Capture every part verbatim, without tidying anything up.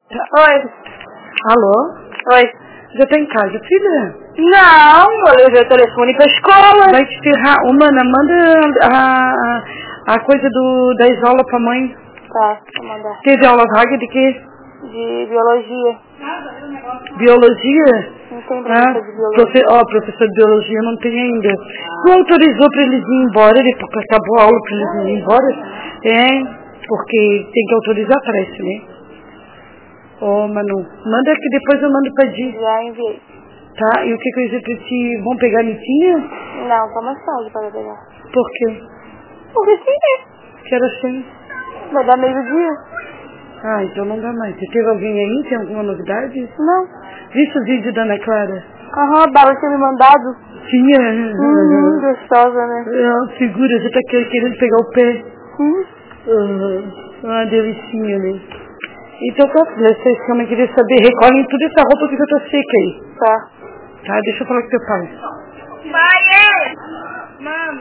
Oi. Alô? Oi. Já tá em casa, filha? Não, eu levei o telefone pra escola. Vai te ferrar. Ô, mana, manda a, a coisa do, da escola pra mãe. Tá, vou mandar. Teve aula vaga de quê? De biologia. Biologia? Não tem Ah, professor de biologia. profe, ó, professor de biologia não tem ainda. Tu autorizou pra eles irem embora, depois que acabou a aula pra eles irem embora? É, porque tem que autorizar, parece, né? Ô, oh, Manu, manda que depois eu mando pra Di. Já enviei. Tá, e o que que eu ia dizer pra ti? Vão pegar a Nitinha? Não, tá mais tarde para pegar. Por quê? Porque sim, né? Que era assim? Vai dar meio dia. Ah, então não dá mais. Você teve alguém aí? Tem alguma novidade? Não. Viste o vídeo da Ana Clara? Aham, a Bala tinha me mandado. Tinha. Uhum, gostosa, né? Ah, segura, você tá querendo pegar o pé. Uhum. Uhum. Ah, delicinha, né? Então, tá, vocês também queriam saber, recolhem tudo essa roupa que já tá seca aí. Tá. Tá, deixa eu falar com teu pai. Pai! Mano.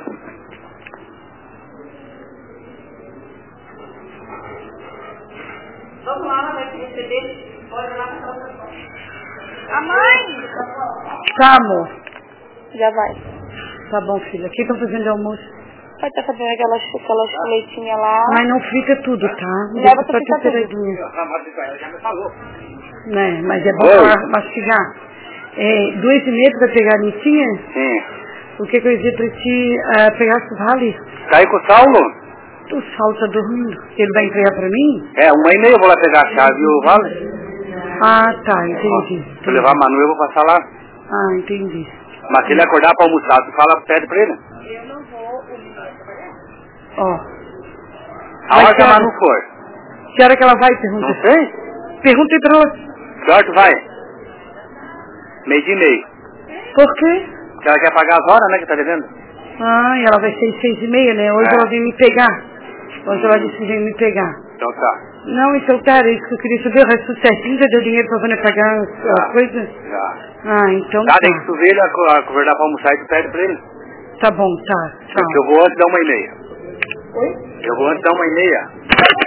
Vamos lá, vai te receber. Pode ir lá pra outra porta. A mãe! Tá, amor. Já vai. Tá bom, filha. O que estão fazendo de almoço? Vai estar fazendo aquelas, aquelas leitinhas lá. Mas não fica tudo, tá? Leva Deixa pra pra ficar ter tudo. ceradinha. Ela já me falou. Né, mas é bom pra mastigar. É, duas e meia pra pegar a Nitinha? Sim. O que que eu ia dizer pra ti? Uh, pegar o vale? Tá aí com o Saulo? O Saulo tá dormindo. Ele vai entregar pra mim? É, uma e meia eu vou lá pegar a chave e o vale. Ah, tá, entendi. Se eu entendi. levar a Manu eu vou passar lá. Ah, entendi. Mas se ele acordar pra almoçar, tu fala, pede pra ele. Ó. A hora que a Manu for. Que hora que ela vai? Pergunta. Não sei? Perguntei pra ela. Que hora tu vai? Meio dia e meio. Por quê? Porque ela quer pagar as horas, né, que tá devendo. Ah, e ela vai ser seis e meia, né? Hoje É. ela vem me pegar. Hoje ela disse que vem me pegar. Então tá. Não, então tá, era isso que eu queria saber. O resto certinho, já deu dinheiro pra Vânia pagar as, Já. as coisas? Já. Ah, então Tá, tá. tem que tu ver ele ac- acordar pra almoçar e tu pede pra ele. Tá bom, tá. Porque Tchau. eu vou antes da uma e meia. Oi? Eu vou antes da uma e meia.